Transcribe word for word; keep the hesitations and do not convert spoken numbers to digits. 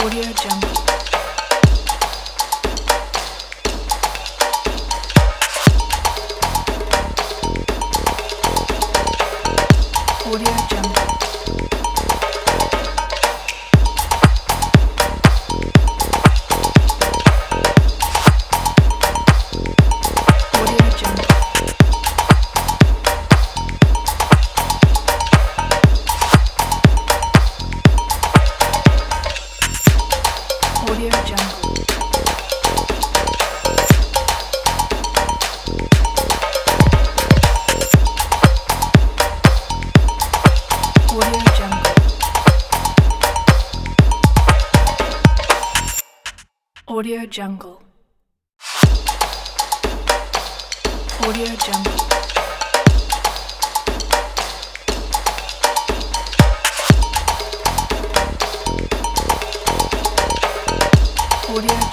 Audio Jungle. Audio Jungle. Audio Jungle. Audio Jungle. Audio Jungle. Audio Jungle. Audio Jungle. Audio